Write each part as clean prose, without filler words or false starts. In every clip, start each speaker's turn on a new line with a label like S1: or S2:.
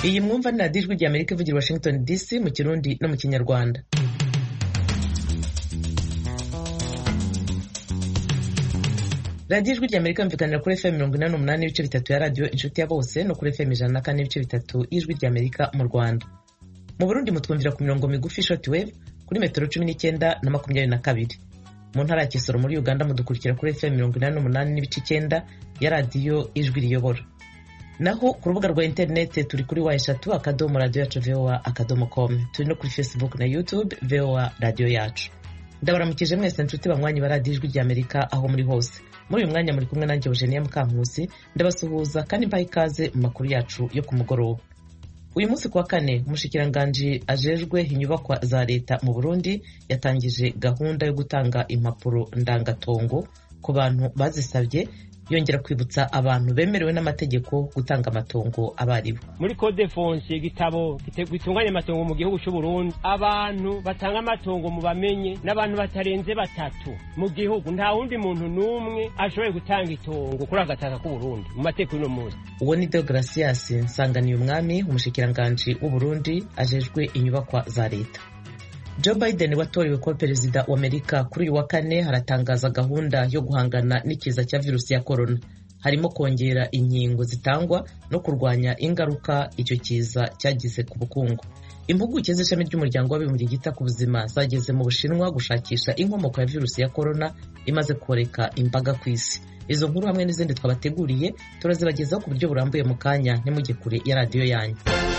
S1: iyi mwumva ni radiyo ijwi rya Amerika ivugira Washington DC mu Kirundi no mu Kinyarwanda. radiyo ijwi rya Amerika yumvikanira kuri FM 88 n'ibice bitatu ya radiyo inshuti ya bose no kuri FM 104 n'ibice bitatu y'ijwi rya Amerika mu Rwanda. Mu Burundi mutwumvira ku mirongo migufi shortwave kuri metero 19 na 22. Mu ntara ya Kisoro muri Uganda mudukurikira kuri FM 88 n'ibice 9 ya radiyo ijwi riyobora. Naho ku rubuga rwa internet turi kuri eshatu akadomo radio yacu voa.com. Turi no kuri Facebook na YouTube VOA radio yacu. Ndabaramukije mwese nshuti banywanyi ba radiyo ijwi rya Amerika aho muri hose. Muri uyu mwanya muri kumwe nanjye Eugenia Mukankusi, ndabasuhuza kandi mbaha ikaze mu makuru yacu yo ku mugoroba. Uyu munsi kuwa kane umushikiranganji ajejwe inyubakwa za leta mu Burundi yatangije gahunda yo gutanga impapuro ndangatongo ku bantu bazisabye, yongera kwibutsa abantu bemerewe n'amategeko gutanga amatongo abaribo.
S2: Muri code fonse igitabo gitunganya amatongo mu gihugu cy'u Burundi, abantu batanga amatongo mu bamenye n'abantu batarenze batatu mu gihugu, nta wundi muntu numwe ashoboye gutanga itongo kuri agataka k'u Burundi mu mateko y'uno munsi.
S1: Uwo ni Deogracias Nsanganiye umwami, umushikiranganji w'u Burundi ajejwe inyubakwa za leta. Joe Biden watorewe kuba perezida wa Amerika kuri uyu wa kane haratangaza gahunda yo guhangana n'ikiza cya virusi ya corona, harimo kongera inkingo zitangwa no kurwanya ingaruka icyo kiza cyagize ku bukungu. Impuguke z'ishami ry'umuryango w'abibumbye ryita ku buzima zageze mu Bushinwa gushakisha inkomoko ya virusi ya corona imaze koreka imbaga ku isi. Izo nkuru hamwe n'izindi twabateguriye turazibagezaho ku buryo burambuye mu kanya, ntimujye kure ya radiyo yanyu.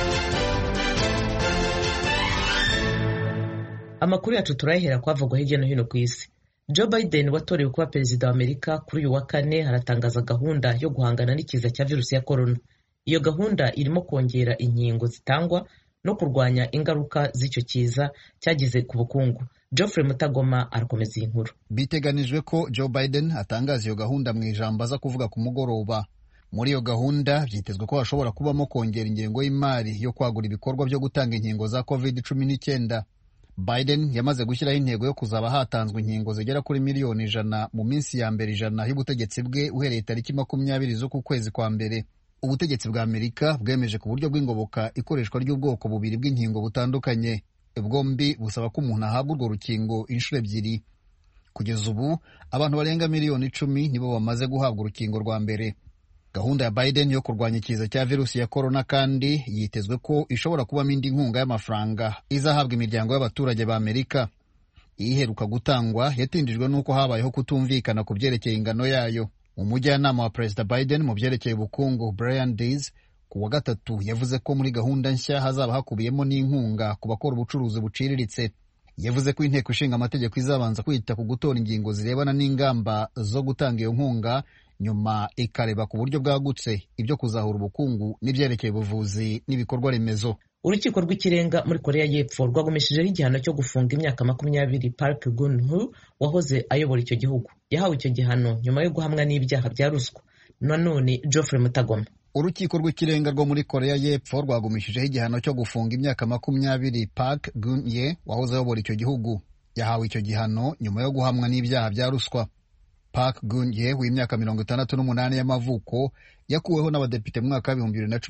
S1: Amakuru yacu turayahera kwavugwa hirya no hino ku isi. Joe Biden watorewe kuba perezida wa Amerika kuri uyu wa kane haratangaza gahunda yo guhangana n'ikiza cya virusi ya corona. Iyo gahunda irimo kongera inkingo zitangwa no kurwanya ingaruka z'icyo kiza cyagize ku bukungu. Geoffrey Mutagoma arakomeza iyi nkuru.
S3: Biteganijwe ko Joe Biden atangaza iyo gahunda mu ijambo aza kuvuga ku mugoroba. Muri iyo gahunda byitezwe ko hashobora kubamo kongera ingengo y'imari yo kwagura ibikorwa byo gutanga inkingo za COVID-19. Biden yamaze gushyiraho intego yo kuzaba hatanzwe inkingo zigera kuri miliyoni 100 mu minsi ya mbere 100 y'ubutegetsi bwe uhereye tariki 20 z'uku kwezi kwa mbere. Ubutegetsi bwa Amerika bwemeje ku buryo bw'ingoboka ikoreshwa ry'ubwoko bubiri bw'inkingo butandukanye. Bwombi busaba ko umuntu ahabwa urwo rukingo inshuro ebyiri. Kugeza ubu abantu barenga miliyoni 10 nibo bamaze guhabwa urukingo rwa mbere. Gahunda ya Biden yo kurwanya ikiza cya virusi ya corona kandi yitezwe ko ishobora kubamo indi nkunga y'amafaranga izahabwa imiryango y'abaturage ba Amerika. Iheruka gutangwa yatindijwe n'uko habayeho kutumvikana ku byerekeye ingano yayo. Umujyanama wa Perezida Biden mu byerekeye ubukungu Brian Dees ku wa gatatu yavuze ko muri gahunda nshya hazaba hakubiyemo n'inkunga ku bakora ubucuruzi buciriritse. Yavuze ko inteko ishinga amategeko izabanza kwita ku gutora ingingo zirebana n'ingamba zo gutanga iyo nkunga, nyuma ikareba ku buryo bwagutse ibyo kuzahura ubukungu n'ibyerekeye ubuvuzi n'ibikorwa remezo.
S1: Urukiko rw'ikirenga muri Korea y'Epfo rwagumishijeho igihano cyo gufunga imyaka 20 Park Geun-hye wahoze ayobora icyo gihugu. Yahawe icyo gihano nyuma yo guhamwa n'ibyaha bya ruswa. Nanone Geoffrey Mutagoma.
S3: Urukiko rw'ikirenga rwo muri Korea y'Epfo rwagumishijeho igihano cyo gufunga imyaka 20 Park Geun-hye wahoze ayobora icyo gihugu. Yahawe icyo gihano nyuma yo guhamwa n'ibyaha bya ruswa. Park Geun-hye w'imyaka 68 y'amavuko yakuweho n'abadepite mu mwaka wa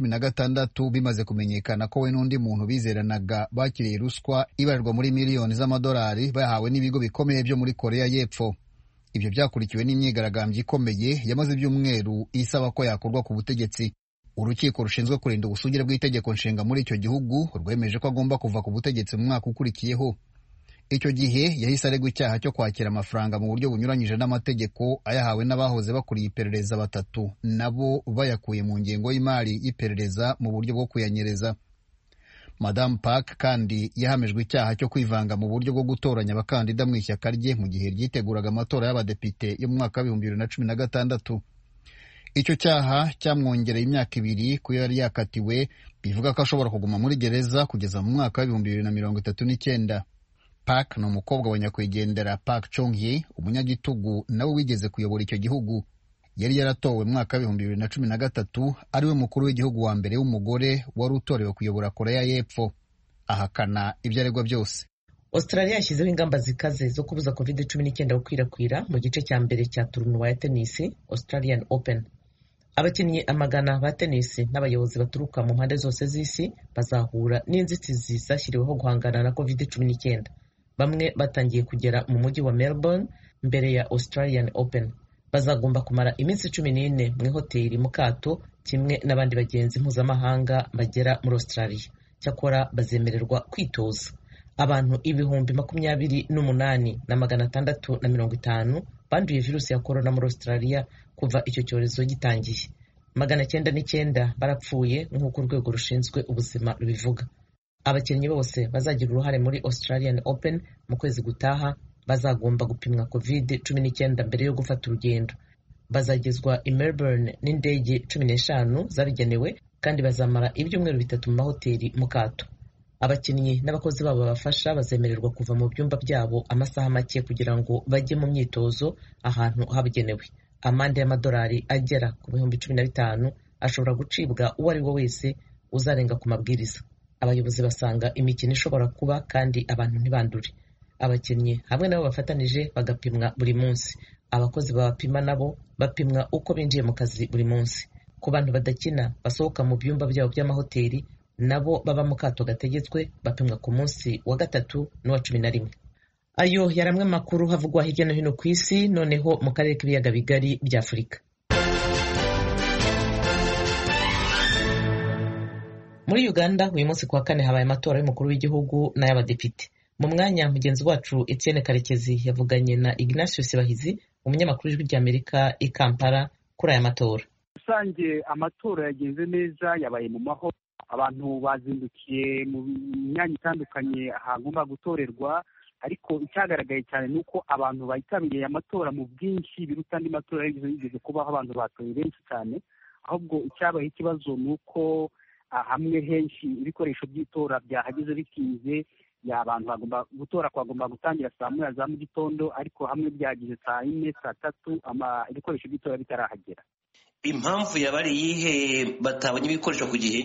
S3: 2016 bimaze kumenyekana ko we n'undi muntu bizeranaga bakiriye ruswa ibarirwa muri miliyoni z'amadolari bahawe n'ibigo bikomeye byo muri Korea y'Epfo. Ibyo byakurikiwe n'imyigaragambyo ikomeye yamaze ibyumweru isaba ko yakorwa ku butegetsi. Urukiko rushinzwe kurinda ubusugire bw'itegeko nshinga muri icyo gihugu rwemeje ko agomba kuva ku butegetsi mu mwaka ukurikiyeho. Icyo gihe yahise aregwa icyaha cyo kwakira amafaranga mu buryo bunyuranyije n'amategeko ayahawe n'abahoze bakuriye iperereza batatu, nabo bayakuye mu ngengo y'imari y'iperereza mu buryo bwo kuyanyereza. Madame Park kandi yahamijwe icyaha cyo kwivanga mu buryo bwo gutoranya abakandida mu ishyaka rye mu gihe ryiteguraga amatora y'abadepite yo mu mwaka wa 2016. Icyo cyaha cyamwongereye imyaka 2 ku yo yari yakatiwe, bivuga ko ashobora kuguma muri gereza kugeza mu mwaka wa 2039. Park ni umukobwa wa nyakwigendera Park Chung-hye, umunyagitugu nawe wigeze kuyobora icyo gihugu. Yari yaratowe mu mwaka wa 2013 ariwe mukuru w'igihugu wa mbere w'umugore wari utorewe kuyobora Korea y'Epfo. Ahakana ibyo aregwa byose.
S1: Australia yashyizeho ingamba zikaze zo kubuza COVID-19 gukwirakwira mu gice cya mbere cya turnuwa ya tennis Australian Open. Abakinnyi amagana ba tenisi n'abayobozi baturuka mu mpande zose z'isi bazahura n'inzitizi zashyiriweho guhangana na COVID-19. Bamwe batangiye kugera mu mujyi wa Melbourne mbere ya Australian Open. Bazagomba kumara iminsi 14 mu ihoteli mu kato kimwe n'abandi bagenzi mpuzamahanga bagera muri Australia. Cyakora bazemererwa kwitoza. Abantu 28,650 banduye virusi ya corona muri Australia kuva icyo cyorezo gitangiye. 909 barapfuye nk'uko urwego rushinzwe ubuzima rubivuga. Abakinnyi bose bazagira uruhare muri Australian Open mu kwezi gutaha bazagomba gupimwa COVID-19 mbere yo gufata urugendo. Bazagezwa i Melbourne n'indege 15 zabigenewe kandi bazamara ibyumweru 3 mu mahoteli mu kato. Abakinnyi n'abakozi babo babafasha bazemererwa kuva mu byumba byabo amasaha make kugira ngo bajye mu myitozo ahantu habugenewe. Amande y'amadolari agera ku 15,000 ashobora gucibwa uwo ari we wese uzarenga ku mabwiriza. Abayobozi basanga imikino ishobora kuba kandi abantu ntibandure. Abakinnyi hamwe nabo bafatanije bagapimwa buri munsi. Abakozi babapima nabo bapimwa uko binjiye mu kazi buri munsi. Ku bantu badakina basohoka mu byumba byabo by'amahoteli nabo baba mu kato gategetswe bapimwa ku munsi wa 3 n'uwa 11. Ayo yaramwe makuru havugwa hirya no hino ku isi, noneho mu karere k'ibiyaga bigari bya Afurika. Muri Uganda uyu munsi kuwa 4 habaye amatora y'umukuru w'igihugu n'ay'abadepite. Mu mwanya mugenzi wacu Etienne Karekezi yavuganye na Ignatius Bahizi, umunyamakuru w'ijwi ry'Amerika i Kampala kuri aya matora.
S4: Rusange amatora yagenze neza, yabaye mu mahoro. Abantu bazindukiye mu myanya itandukanye hagomba gutorerwa, ariko icyagaragaye cyane nuko abantu bayitabiriye amatora mu bwinshi biruta andi matora yigeze kubaho abantu batoye benshi cyane. Ahubwo icyabaye ikibazo nuko hamwe henshi ibikoresho by'itora byahageze bikinze, abantu bagomba gutora kwagomba gutangira saa 9 za mu gitondo, ariko hamwe byagize saa 4 saa 3 ibikoresho by'itora bitarahagera.
S5: Impamvu yabari yihe batabonye ibikoresho ku gihe?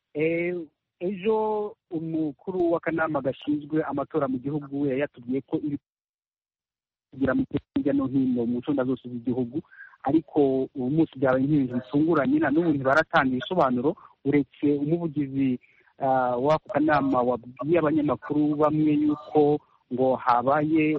S4: Ejo umukuru w'akanama gashinzwe amatora mu gihugu yatubwiye ko kugira mu hirya no hino mu ncunda zose z'igihugu, ariko ubu munsi byabaye nk'ibintu bitunguranye na n'ubu ntibaratanga ibisobanuro, uretse umuvugizi w'ako kanama wabwiye abanyamakuru bamwe yuko ngo habaye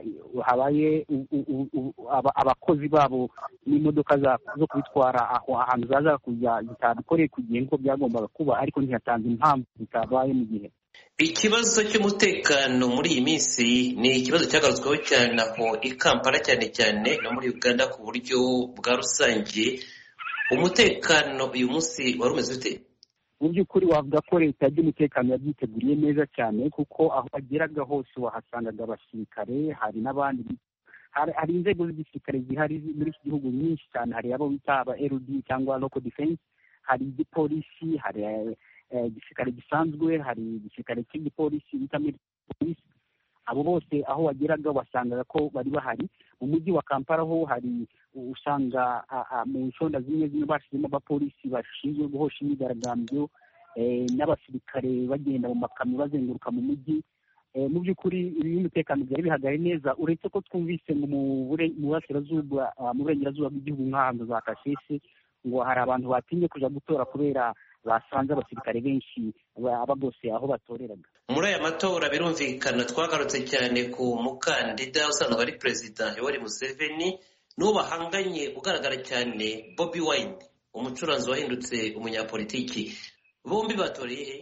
S4: abakozi babo n'imodoka zo kubitwara aho ahantu zaza kujya zitabikoreye ku gihe nk'uko byagombaga kuba, ariko ntiyatanze impamvu bitabaye mu gihe.
S5: Ikibazo cy'umutekano muri iyi minsi ni ikibazo cyagarutsweho cyane aho i Kampala cyane cyane no muri Uganda ku buryo bwa rusange. Umutekano uyu munsi wari umeze ute?
S4: Mu by'ukuri wavuga ko leta y'umutekano yabyiteguriye neza cyane, kuko aho bageraga hose wahasangaga abasirikare, hari n'abandi, hari inzego z'igisirikare zihari muri iki gihugu nyinshi cyane. Hari abo bita aba LD cyangwa local defense, hari igipolisi, hari igisirikare gisanzwe, hari igisirikare cy'igipolisi bita polisi. Abo bose aho wageraga wasangaga ko bari bahari. Mu mujyi wa Kampala ho hari usanga mu nshonda zimwe bashyizemo abapolisi bashinzwe guhosha imyigaragambyo, n'abasirikare bagenda mu makamyo bazenguruka mu mujyi. Mu by'ukuri umutekano byari bihagaye neza, uretse ko twumvise ngo mu burengerazuba bw'igihugu nk'ahantu za Kasese ngo hari abantu batinye kuja gutora kubera basanze abasirikare benshi aba bose aho batoreraga.
S5: Muri aya matora birumvikana twagarutse cyane ku mukandida usanzwe ari Perezida Yoweri Museveni n'uwo bahanganye ugaragara cyane Bobi Wine, umucuranzi wahindutse umunyapolitiki. Bombi batoreye he?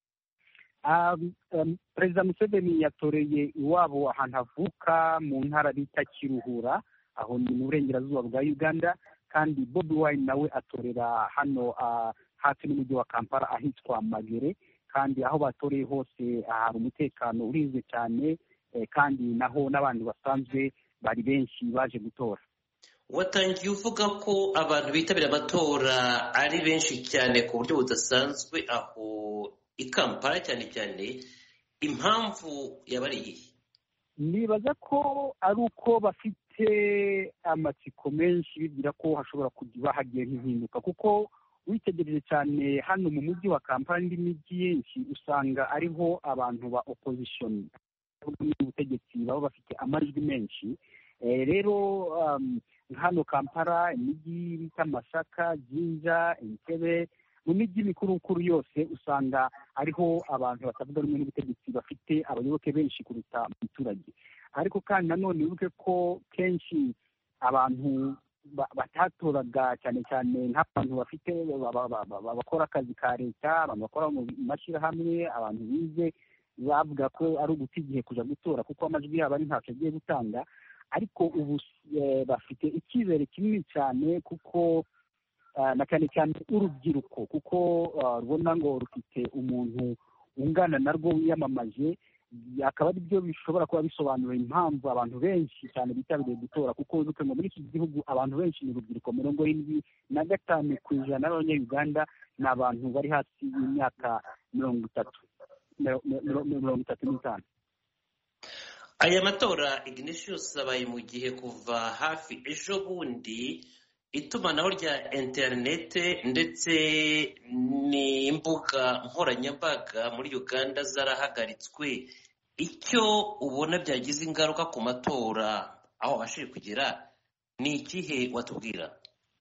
S4: Perezida Museveni yatoreye iwabo ahantu avuka mu ntara bita Kiruhura, aho ni mu burengerazuba bwa Uganda, kandi Bobi Wine nawe atorera hano hafi n'umujyi wa Kampala ahitwa Magere, kandi aho batoreye hose hari umutekano urinzwe cyane, kandi naho n'abantu basanzwe bari benshi baje gutora.
S5: Watangiye uvuga ko abantu bitabira amatora ari benshi cyane ku buryo budasanzwe aho i Kampala cyane cyane, impamvu yabari iyihe?
S4: Nibaza ko ari uko bafite amatsiko menshi bibwira ko hashobora kuba hagiye nk'impinduka, kuko witegereje cyane hano mu mujyi wa Kampala n'indi mijyi yenshi usanga ariho abantu ba opposition n'ubutegetsi baba bafite amajwi menshi. Rero hano Kampala, imijyi bita Masaka, Jinja, Entebbe, mu mijyi mikuru yose usanga ariho abantu batavuga rumwe n'ubutegetsi bafite abayoboke benshi kuruta umuturage. Ariko kandi nanone wibuke ko kenshi abantu batatoraga cyane cyane nk'abantu bafite bakora akazi ka leta, abantu bakora mu mashyirahamwe, abantu bize, bavuga ko ari uguta igihe kuja gutora kuko amajwi yabo ari ntacyo agiye gutanga. Ariko ubu bafite icyizere kinini cyane kuko na cyane cyane urubyiruko kuko rubona ngo rufite umuntu ungana narwo wiyamamaje, akaba ari byo bishobora kuba bisobanura impamvu abantu benshi cyane bitabiriye gutora, kuko wibuke ngo muri iki gihugu abantu benshi ni urubyiruko. 75% b'Abanyarwanda ni abantu bari hasi y'imyaka 35.
S5: Aya matora Ignatius abaye mu gihe kuva hafi ejo bundi itumanaho rya interinete ndetse n'imbuga nkoranyambaga muri Uganda zarahagaritswe. Icyo ubona byagize ingaruka ku matora aho bashije kugera ni ikihe watubwira?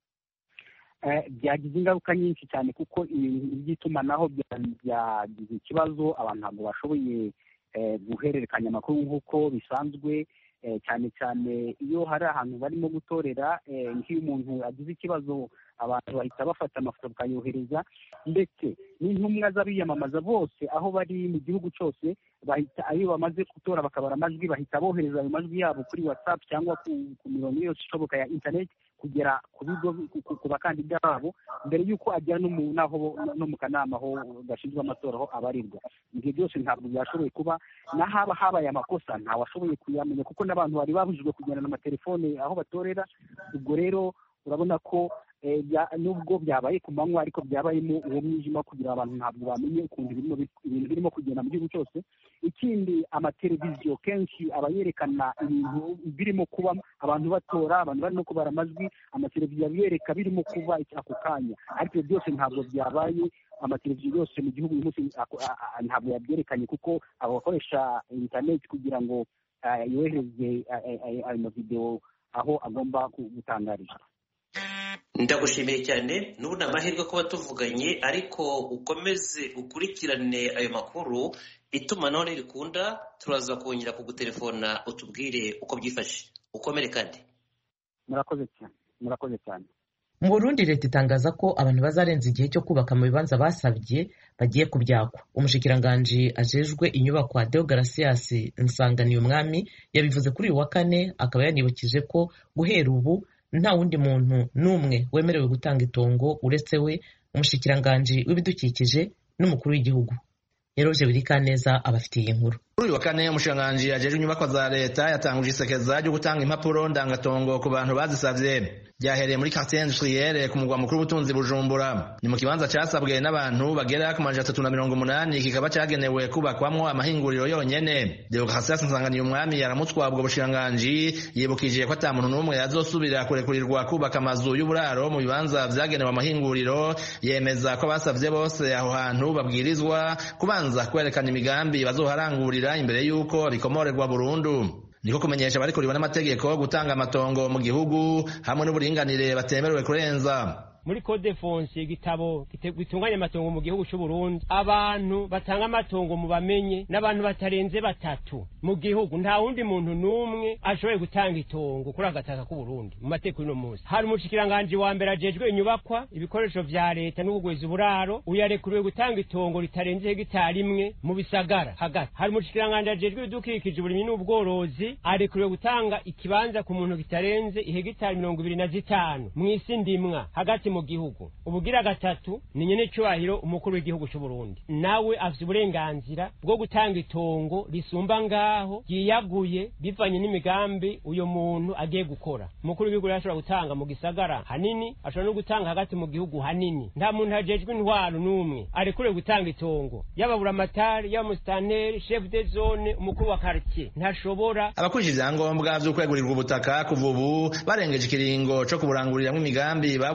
S4: Byagize ingaruka nyinshi cyane kuko ibintu by'itumanaho byagize ikibazo, abantu ntabwo bashoboye guhererekanya amakuru nk'uko bisanzwe, cyane cyane iyo hari ahantu barimo gutorera. Nk'iyo umuntu agize ikibazo abantu bahita bafata amafoto bakayohereza, ndetse n'intumwa z'abiyamamaza bose aho bari mu gihugu cyose bahita iyo bamaze gutora bakabara amajwi bahita bohereza ayo majwi yabo kuri WhatsApp cyangwa ku mirongo yose ishoboka ya internet kugera ku bigo ku bakandida babo mbere y'uko ajya no mu kanama aho gashinzwe amatora aho abarirwa. Ibyo byose ntabwo byashoboye kuba, n'ahaba habaye amakosa ntawashoboye kuyamenya kuko n'abantu bari babujijwe kugendana n'amatelefone aho batorera. Ubwo rero urabona ko nubwo byabaye ku manywa ariko byabayemo uwo mwijima kugira abantu ntabwo bamenye ukuntu ibintu birimo kugenda mu gihugu cyose. Ikindi, amateleviziyo kenshi aba yerekana ibintu birimo kuba, abantu batora, abantu barimo kubara amajwi, amateleviziyo abiyereka birimo kuba ako kanya. Ariko byose ntabwo byabaye, amateleviziyo yose mu gihugu uyu munsi ntabwo yabyerekanye kuko abo bakoresha internet kugira ngo yohereze ayo mavidewo aho agomba gutangarizwa.
S5: Ndagushimiye cyane, n'ubu ni amahirwe kuba tuvuganye, ariko ukomeze ukurikirane ayo makuru. Itumanaho nirikunda turaza kongera kugutelefona utubwire uko byifashe. Ukomere kandi.
S4: Murakoze cyane.
S1: Mu Burundi leta itangaza ko abantu bazarenza igihe cyo kubaka mu bibanza basabye bagiye kubyakwa. Umushikiranganji ajejwe inyubakwa Deogratias Nsanganiyumwami yabivuze kuri uyu wa kane, akaba yanibukije ko guhera ubu nta wundi muntu n'umwe wemerewe gutanga itongo uretse we, umushikiranganji w'ibidukikije n'umukuru w'igihugu. Eroje Birikaneza abafitiye inkuru.
S6: Kuri uyu wa kane umushikiranganji ajejwe inyubakwa za leta yatanguje isekeza ryo gutanga impapuro ndangatongo ku bantu bazisavye. Byahereye muri quartier industrielle ku mugwa mukuru w'ubutunzi Bujumbura. Ni mu kibanza cyasabwe n'abantu bagera ku 380, kikaba cyagenewe kubakwamwo amahinguriro yonyene. Deogratias Nsanganiyumwami yaramutswa ubwo bushikiranganji, yibukije ko ata muntu n'umwe yazosubira kurekurirwa kubaka amazu y'uburaro mu bibanza vyagenewe amahinguriro. Yemeza ko basavye bose aho hantu babwirizwa kubanza kwerekana imigambi bazoharangurira imbere y'uko bikomorerwa burundu. Niko kumenyesha bari kuriwe n'amategeko gutanga amatongo mu gihugu hamwe n'uburinganire batemerewe kurenza.
S2: Muri code fonse igitabo gitunganya amatongo mu gihugu cy'u Burundi, abantu batanga amatongo mu bamenye n'abantu batarenze 3 mu gihugu. Nta wundi muntu n'umwe ashoboye gutanga itongo kuri agataka k'u Burundi mu mateko y'ino munsi. Hari umushikiranganje wa mbere ajejwe inyubakwa, ibikoresho vya leta n'ubugwezi buraro, uyarekuriwe gutanga itongo ritarenze hegitari 1 mu bisagara hagati. Hari umushikiranganje ajejwe ibidukikije uburimyi n'ubworozi, arekuriwe gutanga ikibanza ku muntu kitarenze hegitari 25 mu isi ndimwa hagati mu gihugu. Ubugira gatatu ni nyene cyubahiro umukuru w'igihugu cy'u Burundi, nawe afite uburenganzira bwo gutanga itongo risumba ngaho yiyaguye bivanye n'imigambi uyo muntu agiye gukora. Umukuru w'igihugu yashobora gutanga mu gisagara hanini, ashobora no gutanga hagati mu gihugu hanini. Nta muntu ajejwe intwaro n'umwe arekure gutanga itongo, yababura amatari, y'amustaneri, chef de zone, umukuru wa quartier ntashobora.
S6: Abakurije ivyangombwa vyo kwegurirwa ubutaka kuva ubu barengeje ikiringo co kuburanguriramwo imigambi babusabiye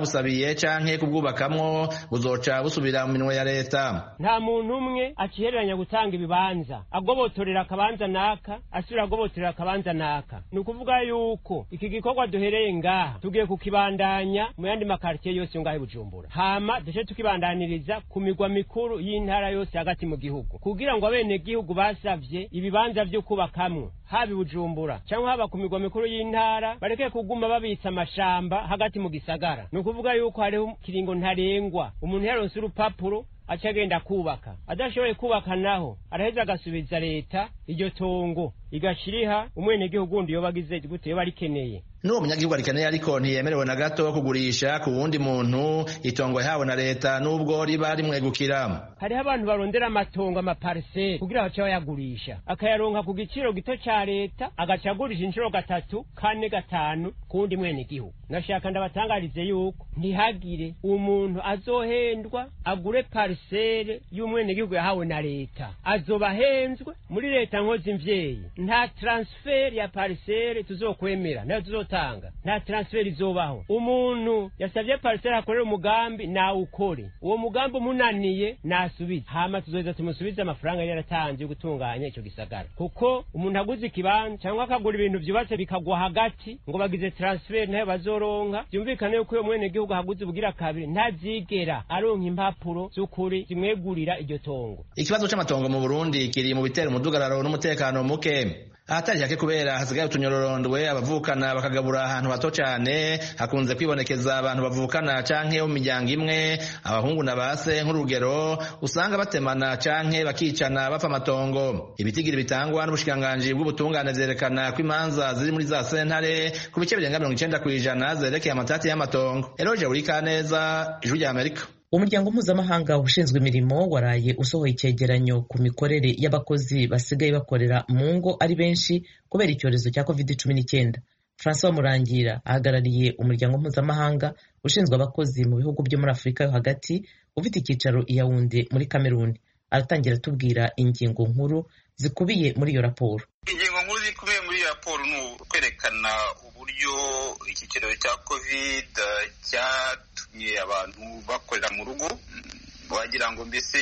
S6: bwubakiye canke kubwubakamwo buzoca busubira mu minwe ya leta.
S2: Nta muntu umwe akihereranya gutanga ibibanza agobotorera akabanza naka asubira agobotorera akabanza naka. Ni ukuvuga yuko iki gikorwa duhereye ngaha tugiye kukibandanya mu yandi makartier yose ngahe Bujumbura, hama dushe tukibandaniriza ku migwa mikuru y'intara yose hagati mu gihugu, kugira ngo abene gihugu basavye ibibanza vyo kubakamwo habi Bujumbura cyangwa haba ku migwa mikuru y'intara bareke kuguma babitsa amashamba hagati mu gisagara. Ni ukuvuga yuko hariho kiringo ntarengwa umuntu yaronse urupapuro acagenda kubaka, adashoboye kubaka naho araheza agasubiza leta iryo tongo igashiriha umwene gihugu undi yobagize gute barikeneye.
S6: N'uwo munyagihugu arikeneye ariko ntiyemerewe na gato kugurisha ku wundi muntu itongo yahawe na leta nubwo riba rimwegukira.
S2: Hariho abantu barondera amatongo amaparcelle kugira bace bayagurisha akayaronka ku giciro gito ca leta agaca agurisha inshuro 3, 4, 5 kundi mwene gihugu. Nashaka ndabatangarize yuko ntihagire umuntu azohendwa agure parcelle y'umwene gihugu yahawe na leta, azobahenzwe muri leta nkozi mvyeyi. Nta transfer ya parcelle tuzokwemera nayo tuzotanga, nta transfer izobaho. Umuntu yasavye parcelle akorera umugambi na ukore uwo mugambi umunaniye nasubize, hama tuzoza tumusubize amafaranga yaratanze yo gutunganya ico gisagara. Kuko umuntu aguze ikibanza cyangwa akagura ibintu vyubatse bikagwa hagati ngo bagize transfer nayo bazoronka, byumvikane yuko uyo mwene gihugu haguze ubugira kabiri ntazigera aronka impapuro z'ukuri zimwegurira iryo tongo.
S6: Ikibazo c'amatongo mu Burundi kiri mu bitera umudugararo n'umutekano muke. Ahatari hake kubera hasigaye utunyororondwe abavukana bakagabura ahantu hato cyane, hakunze kwibonekeza abantu bavukana canke mu miryango imwe, abahungu na base nk'urugero usanga batemana canke bakicana bapfa amatongo. Ibitigiri bitangwa n'ubushikiranganji bw'ubutungane vyerekana ko imanza ziri muri za sentare ku bice birenga 90% zerekeye amatati y'amatongo. Eroje Urikaneza, Ijwi rya Amerika.
S1: Umuryango mpuzamahanga ushinzwe imirimo waraye usohoye icyegeranyo ku mikorere y'abakozi basigaye bakorera mu ngo ari benshi kubera icyorezo cya COVID-19. François Murangira ahagarariye umuryango mpuzamahanga ushinzwe abakozi mu bihugu byo muri Afurika yo hagati ufite icyicaro i Yaounde muri Cameroon. Aratangira tubwira ingingo nkuru zikubiye muri iyo raporo.
S7: Ingingo nkuru zikubiye muri iyo raporo ni kwerekana uburyo iki cyorezo cya COVID cyatumye abantu bakorera mu rugo, wagira ngo mbese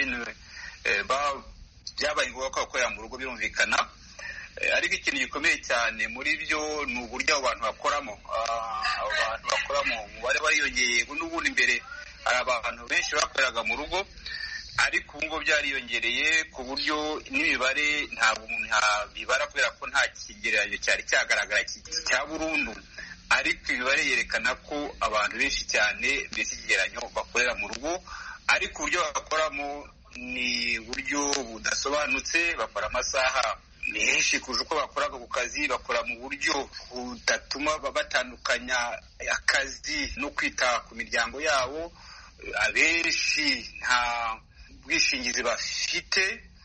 S7: byabaye ngombwa ko bakorera mu rugo birumvikana. Ariko ikintu gikomeye cyane muri byo ni uburyo abantu bakoramo. Abantu bakoramo umubare wariyongeye, n'ubundi imbere hari abantu benshi bakoreraga mu rugo, ariko ubu ngubu byariyongereye ku buryo n'imibare ntabwo umuntu yabibara kubera ko nta kigereranyo cyari cyagaragara cya burundu, ariko imibare yerekana ko abantu benshi cyane mbese ikigereranyo bakorera mu rugo, ariko uburyo bakoramo ni uburyo budasobanutse. Bakora amasaha menshi kurusha uko bakoraga ku kazi, bakora mu buryo budatuma batandukanya akazi no kwita ku miryango yabo. Abenshi nta ubwishingizi bafite,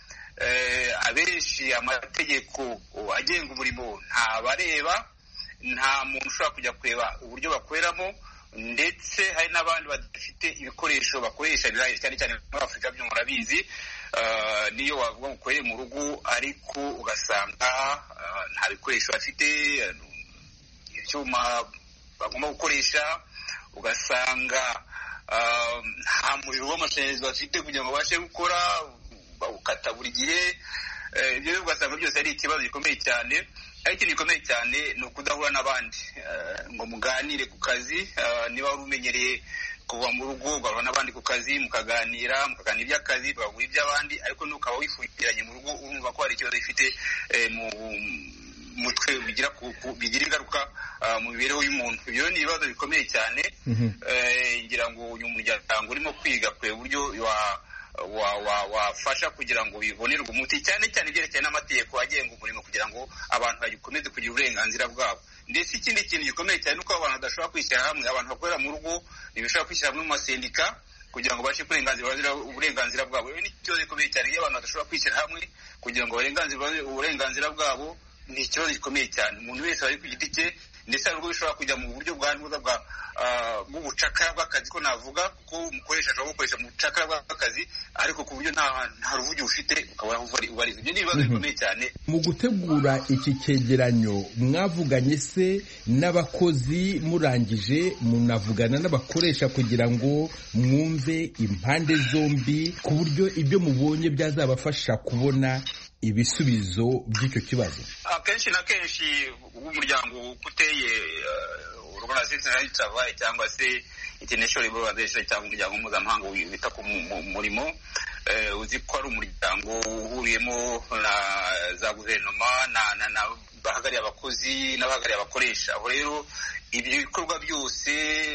S7: abenshi amategeko agenga umurimo ntabareba, nta muntu ushobora kujya kureba uburyo bakoreramo, ndetse hari n'abandi badafite ibikoresho bakoresha bihagije, cyane cyane muri Afurika byo murabizi. Niyo wavuga ngo ukorere mu rugo ariko ugasanga nta bikoresho bafite, ibyuma bagomba gukoresha, ugasanga nta muriro w'amashanyarazi bafite kugira ngo babashe gukora, bawukata buri gihe. Ibyo ugasanga byose ari ikibazo gikomeye cyane. Ariko ikintu gikomeye cyane ni ukudahura n'abandi ngo muganire ku kazi. Niba wari umenyereye kuva mu rugo ugahura n'abandi ku kazi, mukaganira iby'akazi, bagura iby'abandi, ariko nukaba wifungiranye mu rugo urumva ko hari ikibazo gifite mu mutwe bigira ingaruka mu mibereho y'umuntu. Ibyo ni ibibazo bikomeye cyane. Ngira ngo uyu muryango urimo kwiga kureba uburyo wafasha kugira ngo bibonerwe umuti, cyane cyane ibyerekeye n'amategeko agenga umurimo, kugira ngo abantu bagikomeze kugira uburenganzira bwabo. Ndetse ikindi kintu gikomeye cyane nuko abantu badashobora kwishyira hamwe, abantu bakorera mu rugo ntibashobora kwishyira hamwe mu masendika kugira ngo babashe uburenganzira bwabo. Ni ikibazo gikomeye cyane iyo abantu badashobora kwishyira hamwe kugira ngo uburenganzira bwabo, ni ikibazo gikomeye cyane. Umuntu wese ari ku giti cye ndetse hari ubwo bishobora kujya mu buryo bw'ubucakara bw'akazi ko navuga, kuko umukoresha ashobora gukoresha mu bucakara bw'akazi ariko ku buryo nta ruvugiro ufite ukaba ubariza. Ibyo ni ibibazo bikomeye cyane.
S8: Mu gutegura iki cyegeranyo mwavuganye se n'abakozi, murangije munavugana n'abakoresha kugira ngo mwumve impande zombi ku buryo ibyo mubonye byazabafasha kubona ibisubizo by'icyo kibazo?
S7: Akenshi na kenshi umuryango uteye Organization Travail cyangwa se International Labour Organization cyangwa umuryango mpuzamahanga wita ku murimo, uzi ko ari umuryango uhuriyemo na za guverinoma bahagariye abakozi n'abahagariye abakoresha. Aho rero ibyo bikorwa byose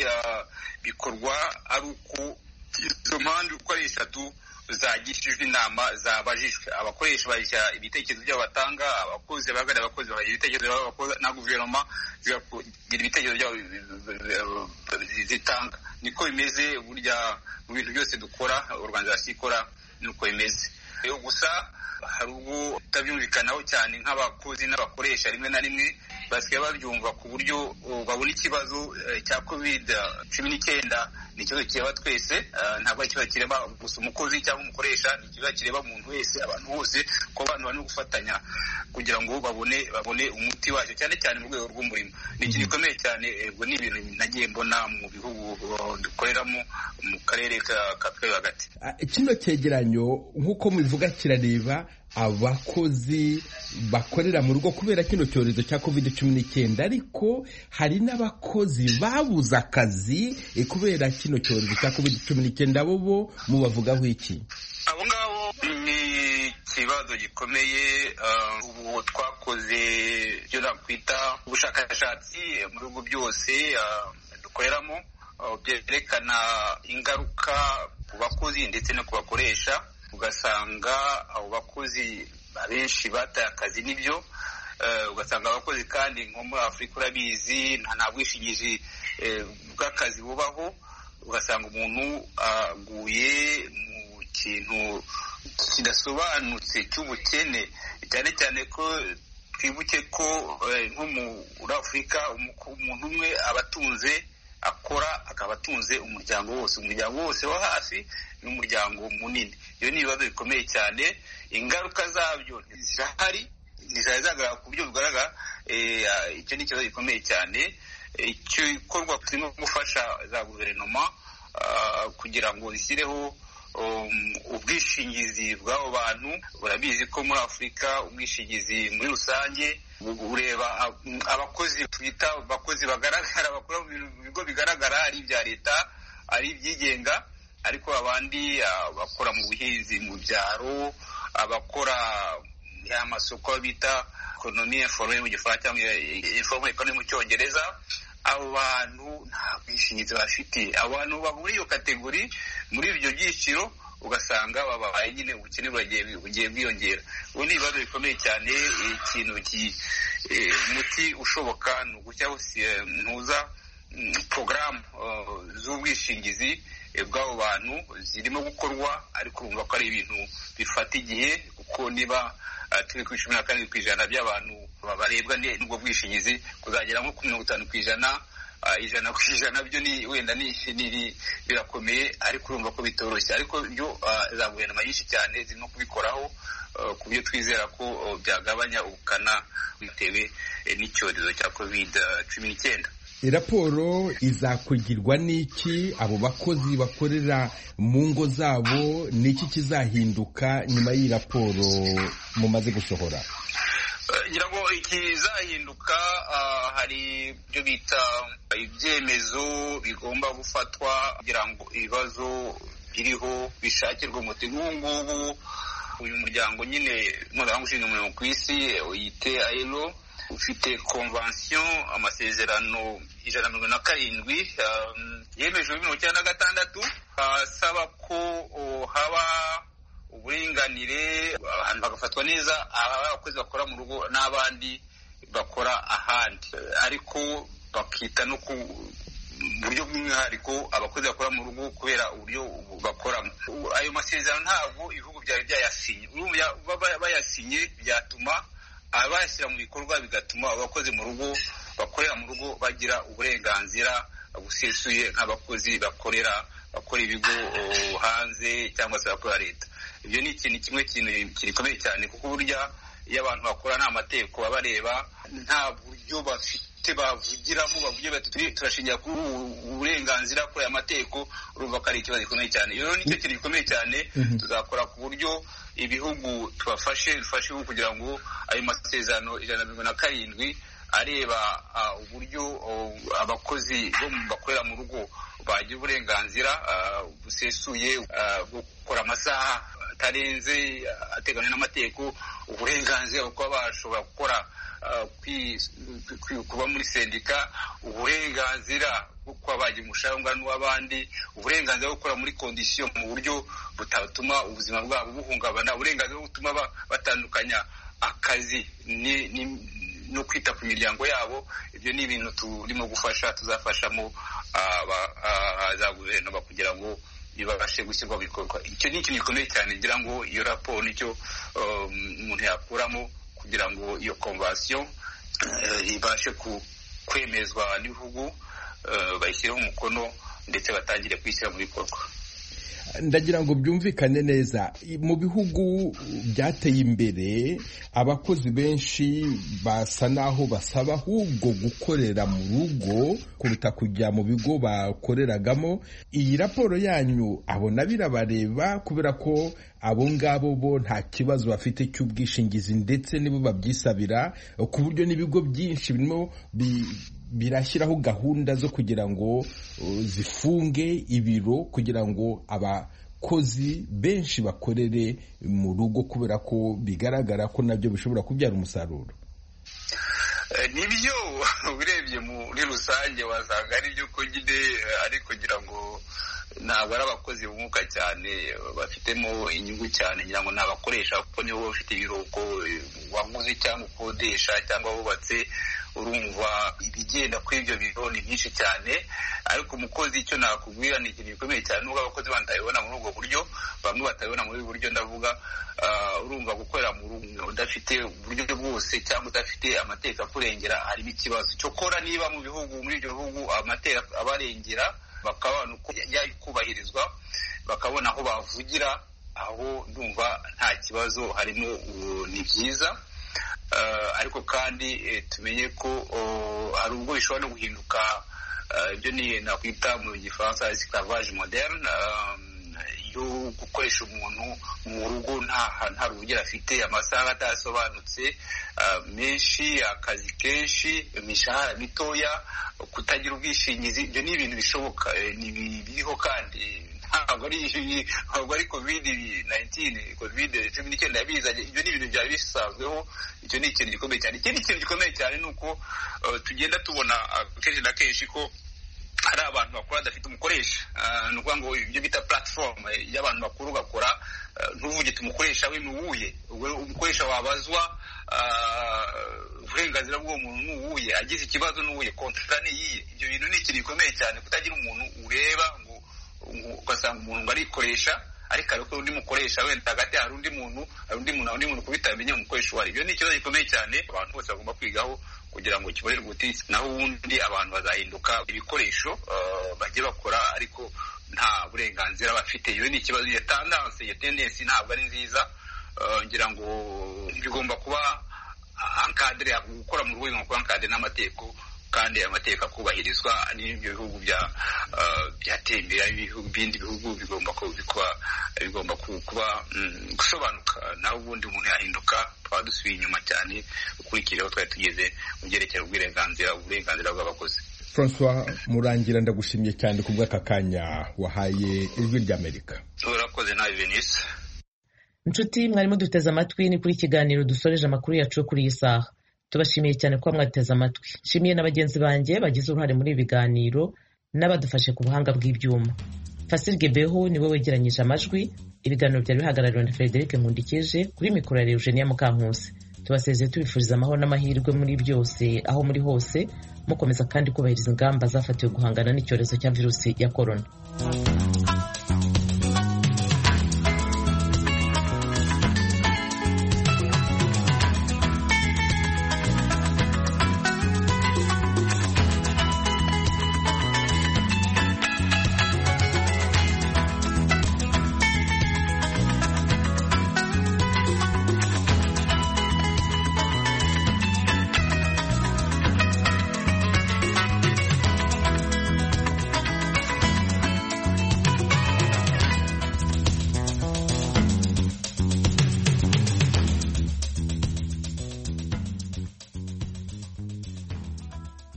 S7: bikorwa ari uko izo mpande uko ari eshatu zagishijwe inama, zabajijwe. Abakoresha bashyira ibitekerezo byabo batanga, abakozi bahagarariye abakozi bagira ibitekerezo byabo, na guverinoma zigira ibitekerezo byabo zitanga. Niko bimeze burya mu bintu byose dukora, organization ikora nuko bimeze. Gusa hari ubwo utabyumvikanaho cyane nk'abakozi n'abakoresha, rimwe na rimwe basigaye babyumva ku buryo babona ikibazo cya COVID-19 ni ikibazo kireba twese, ntabwo ari ikibazo kireba gusa umukozi cyangwa umukoresha, ni ikibazo kireba umuntu wese, abantu bose, ko abantu bari gufatanya kugira ngo babone umuti wacyo, cyane cyane mu rwego rw'umurimo. Ni ikintu gikomeye cyane. Ubwo ni ibintu nagiye mbona mu bihugu dukoreramo mu karere ka twe hagati.
S8: Kino cyegeranyo nk'uko mubivuga kirareba abakozi bakorera mu rugo kubera kino cyorezo cya COVID-19, ariko hari n'abakozi babuze akazi kubera kino cyorezo cya COVID-19. Bo mubavugaho iki?
S7: Abo ngabo ni ikibazo gikomeye. Ubu twakoze ibyo nakwita ubushakashatsi mu bihugu byose dukoreramo, byerekana ingaruka ku bakozi ndetse no ku bakoresha. Ugasanga abo bakozi abenshi bataye akazi, n'ibyo ugasanga abakozi kandi nko muri Afurika urabizi nta bwishingizi bw'akazi bubaho. Ugasanga umuntu aguye mu kintu kidasobanutse cy'ubukene, cyane cyane ko twibuke ko nko muri Afurika umuntu umwe aba atunze, akora, akaba atunze umuryango wose wo hafi n'umuryango munini. Iyo ni ibibazo bikomeye cyane. Ingaruka zabyo zirahari, ntizagaragara ku buryo bugaragara. Icyo ni ikibazo gikomeye cyane. Icyo gikorwa turimo gufasha za guverinoma kugira ngo zishyireho ubwishingizi bw'abo bantu. Urabizi ko muri Afurika ubwishingizi muri rusange ureba abakozi twita abakozi bagaragara, bakora mu bigo bigaragara, ari ibya leta ari ibyigenga, ariko abandi bakora mu buhinzi mu byaro, abakora amasoko bita economie informelle mu Gifaransa cyangwa informelle economy mu Cyongereza, abo bantu nta bwishingizi bafite. Abantu muri iyo kategori, muri ibyo byiciro, ugasanga babaye nyine ubukene bugiye bwiyongera. Ubu ni ibibazo bikomeye cyane. Ikintu umuti ushoboka ni ugushyiraho porogaramu z'ubwishingizi bw'abo bantu zirimo gukorwa, ariko urumva ko ari ibintu bifata igihe, kuko niba turi ku 12% by'abantu barebwa n'ubwo bwishingizi, kuzagera nko ku 50%, 100% byo ni wenda birakomeye, ariko urumva ko bitoroshye. Ariko byo za guverinoma nyinshi cyane zirimo kubikoraho ku byo twizera ko byagabanya ubukana bitewe n'icyorezo cya COVID-19.
S8: Raporo izakugirwa n'iki? Abo bakozi bakorera mu ngo zabo, n'iki kizahinduka nyuma y'iyi raporo mumaze gusohora?
S7: Ngira ngo ikizahinduka, hari ibyo bita ibyemezo bigomba gufatwa kugira ngo ibibazo biriho bishakirwe umuti. Ngubu uyu muryango nyine mpuzamahanga ushinzwe umurimo ku isi uyite ILO, ufite convention, amasezerano 147 yemejwe mu 1996, asaba ko haba uburinganire, abantu bagafatwa neza, abakozi bakora mu rugo n'abandi bakora ahandi, ariko bakita no ku buryo bw'umwihariko abakozi bakora mu rugo kubera uburyo bakoramo. Ayo masezerano ntabwo ibihugu byari byayasinye. Bayasinye byatuma abayashyira mu bikorwa, bigatuma abakozi mu rugo bakorera mu rugo bagira uburenganzira busesuye nk'abakozi bakora ibigo hanze cyangwa se bakora leta. Ibyo ni ikintu kimwe gikomeye cyane, kuko burya iyo abantu bakora nta mategeko babareba, nta buryo bafite bavugiramo, bavuge bati turashingira ku uburenganzira kuri aya mategeko, urumva ko ari ikibazo gikomeye cyane. Rero nicyo kintu gikomeye cyane, tuzakora ku buryo ibihugu dufashe kugira ngo ayo masezerano 127 areba uburyo abakozi bo bakorera mu rugo bagira uburenganzira busesuye bwo gukora amasaha atarenze ateganywa n'amategeko, uburenganzira bwo kuba bashobora gukora kuba muri sendika, uburenganzira bwo kuba bagira umushahara n'uw'abandi, uburenganzira bwo gukora muri kondisiyo mu buryo butatuma ubuzima bwabo buhungabana, uburenganzira bwo gutuma batandukanya akazi no kwita ku miryango yabo. Ibyo ni ibintu turimo gufasha, tuzafashamo za guverinoma kugira ngo bibashe gushyirwa mu bikorwa. Icyo ni ikintu gikomeye cyane, ngira ngo iyo raporo nicyo umuntu yakuramo kugira ngo iyo konvansiyo ibashe kwemezwa n'ibihugu, bayishyireho umukono ndetse batangire kuyishyira mu bikorwa.
S8: Ndagira ngo byumvikane neza, mu bihugu byateye imbere abakozi benshi basa naho basaba ahubwo gukorera mu rugo kuruta kujya mu bigo bakoreragamo. Iyi raporo yanyu abona birabareba, kubera ko abo ngabo bo nta kibazo bafite cy'ubwishingizi ndetse nibo babyisabira, ku buryo n'ibigo byinshi birimo birashyiraho gahunda zo kugira ngo zifunge ibiro kugira ngo abakozi benshi bakorere mu rugo, kubera ko bigaragara ko nabyo bishobora kubyara umusaruro.
S7: Nibyo urebye muri rusange wasanga ari byo ko nyine, ariko ngira ngo ntabwo ari abakozi bumuka cyane bafitemo inyungu cyane, ngira ngo n'abakoresha, kuko nibo bafite ibiruhuko, waguze cyangwa ukodesha cyangwa wubatse, urumva ibigenda kuri ibyo biro ni byinshi cyane. Ariko umukozi icyo nakubwira ni ikintu gikomeye cyane, nubwo abakozi batabibona muri ubwo buryo, bamwe batabibona muri ubu buryo ndavuga, urumva gukorera mu rugo udafite uburyo bwose cyangwa udafite amategeko akurengera harimo ikibazo. Cyokora niba mu bihugu, muri ibyo bihugu amategeko abarengera, bakabona uko yakubahirizwa, bakabona aho bavugira, aho ndumva nta kibazo harimo, ni byiza. Ariko kandi tumenye ko hari ubwo bishobora no guhinduka, ibyo ni nakwita mu gifaransa esclavage moderne, yo gukoresha umuntu mu rugo nta rugero afite, amasaha adasobanutse menshi, akazi kenshi, imishahara mitoya, kutagira ubwishingizi. Ibyo ni ibintu bishoboka, biriho kandi ntabwo ari COVID-19 yabizanye. Ibyo ni ibintu byari bisanzweho. Icyo ni ikintu gikomeye cyane. Ikindi kintu gikomeye cyane ni uko tugenda tubona kenshi na kenshi ko hari abantu bakora badafite umukoresha, ni ukuvuga ngo ibyo bita platform y'abantu bakuru bakora, ntuvuge umukoresha we nuwuye, umukoresha wabazwa uburenganzira bw'uwo muntu nuwuye, agize ikibazo nuwuye, kontra ni iyihe. Ibyo bintu ni ikintu gikomeye cyane, kutagira umuntu ureba ngo ugasanga umuntu ngo arikoresha, ariko ariko undi mukoresha wenda hagati hari undi muntu kubitamenya umukoresha wari. Ibyo ni ikibazo gikomeye cyane, abantu bose bagomba kwigaho kugira ngo kiborere ubutitsi. Naho ubundi abantu bazahinduka ibikoresho bajye bakora, ariko nta burenganzira bafite. Iyo ni ikibazo, iyo tendency ntabwo ari nziza. Ngira ngo bigomba kuba encadre, gukora mu rwego rwo encadre n'amategeko, kandi amategeko akubahirizwa. N'ibyo bihugu byateye imbere, ibindi bihugu bigomba kuba gusobanuka. Naho ubundi umuntu yahinduka, twaba dusubiye inyuma cyane ukurikije aho twari tugeze mu byerekeye uburenganzira bw'abakozi.
S8: François Murangira, ndagushimiye cyane ku bw'aka kanya wahaye Ijwi ry'Amerika.
S7: Urakoze nawe Venise.
S1: Inshuti mwarimo duteze amatwi, ni kuri ikiganiro dusoreje amakuru yacu kuri iyi saha. Tubashimiye cyane kuba mwateze amatwi. Nshimiye na bagenzi banjye bagize uruhare muri ibi biganiro n'abadufashe ku buhanga bw'ibyuma. Fasil Gebeho niwe wegeranyije amajwi. Ibiganiro byari bihagarariwe na Frederic Nkundikije, kuri mikoro ya Eugenia Mukankusi. Tubasezeye tubifuriza amahoro n'amahirwe muri byose aho muri hose, mukomeza kandi kubahiriza ingamba zafatiwe guhangana n'icyorezo cya virusi ya corona.